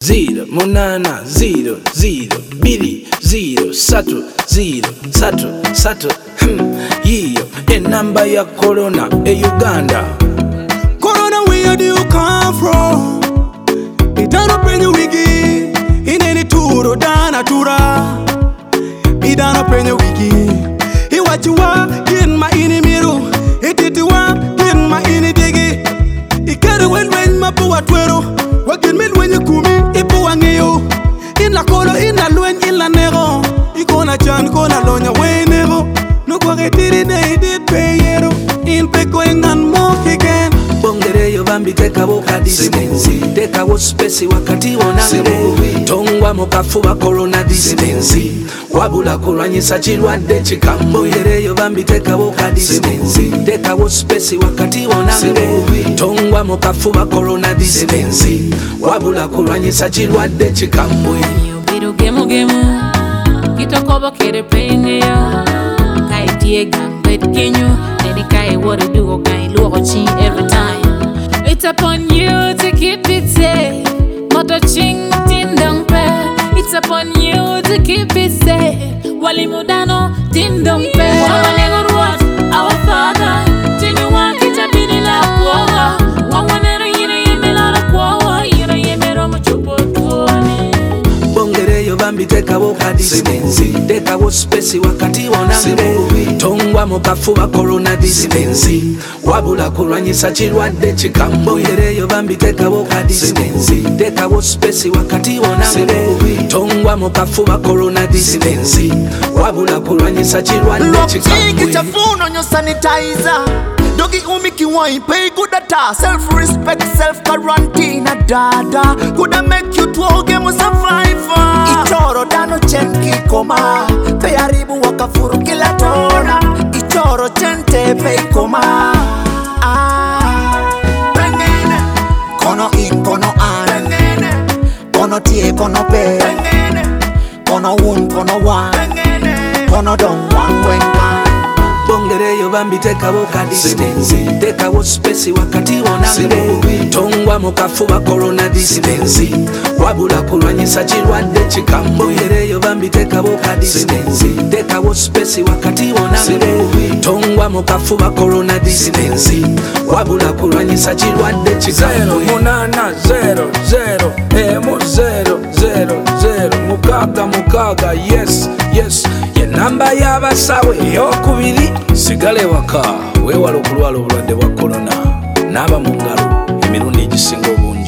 0 munana 0 0 2 0 3 0 3 3 yiyo enamba ya corona e Uganda. Corona, where do you come from? It don't open your wigi in any tour dana tura. It don't open your wigi. It what you want in my inimiru. It you want in my inidigi. It carry when my poor twero. What can mean when you kumi? Ipo wangeyo. In la colo, in la luen, in la nero. Ikona chan, kona lonya, way nero. No go get it, they did pay yero. In peko and more again. Bongere yo bambi teka boka distance. Teka wo space wakati wonangere. Tongwa mokafuba corona distance. Wabula kulwanyisa chilwadde chikambo. Bongere yo bambi teka boka distance. Teka wo space wakati wonangere. Tongwa mokafuba corona distance. Wabula kulwanyisa chilwadde chikambo. Biru gemu gemu. Kitokobo kere penge yo. Kai diega bet kenyu. Neni kai what to do kai luochi every time. It's upon you to keep it safe. Moto ching tindong pe. It's upon you to keep it safe. Wali mudano tindong pe. Wawanego ruat our father. Tinu wakita bini la kuoga. Wawanero yine yeme la kuoga. Yine yeme romo chupo tuone. Bongere yo bambi teka boka distance. Teka wo space wakati wonangere. Tongwa mokafuba corona distance. Wabula kulwanyisa chilwadde chikambo. Bongere yo bambi teka boka distance. Teka wo space wakati wonangere. Tongwa mokafuba corona distance. Wabula kulwanyisa chilwadde chikambo. Kichafuno nyo sanitizer. Dogi umiki wine, pay good data. Self-respect, self-quarantine, dada. Coulda make you twoge mu survivor. Ichoro dano chen kikoma. Pay aribu wakafuru kila tona. Ichoro chente pay koma. Pengene. Kono in, kono an. Pengene. Kono tie, kono pe. Pengene. Kono un, kono wan. Pengene. Kono don wan wenga. Bongere yo bambi teka boka distance. Teka wo space wakati wonangere. Tongwa mokafuba corona distance. Wabula kulwanyisa chilwadde chikambo. Bongere yo bambi teka boka distance. Teka wo space wakati wonangere. Tongwa mokafuba corona distance. Wabula kulwanyisa chilwadde chikambo. 0 munana 0 0 emu 0 0 0 mukaga mukaga yes yes. Enamba y'abasawe ey'okubiri sigale waka weewala okulwala obulwadde bwa corona naaba mu ngalo emirundi egisinga obungi.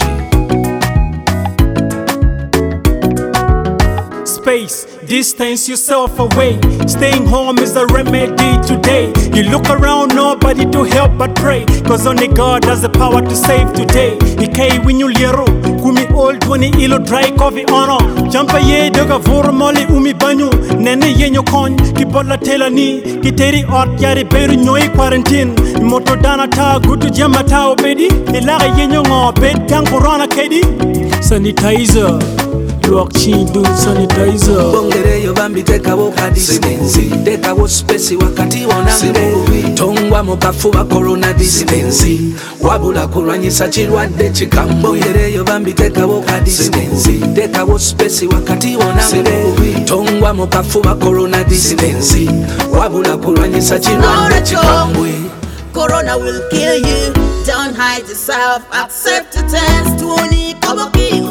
Space, distance yourself away. Staying home is the remedy today. You look around, nobody to help but pray. Cause only God has the power to save today. Ikai winyu liero, kumi old 20 ilo dry coffee ono. Jampa ye doga voro moli umi banyu. Nene yenyo kon, kibola tela ni. Kiteri ort yari beru nyoi quarantine. Moto dana ta gutu jama ta obedi. Ilaga yenyo ngo bed kang corona kedi. Sanitizer. Luak chindu sanitizer. Bongere yo bambi teka boka distance. Teka wo space wakati wonangere. Tongwa mokafuba corona distance. Wabula kulwanyisa chilwadde chikambo. Bongere yo bambi teka boka distance. Teka wo space wakati wonangere. Tongwa mokafuba corona distance. Wabula kulwanyisa chilwadde chikambo. Corona will kill you. Don't hide yourself. Accept the test. Tuoni kabaki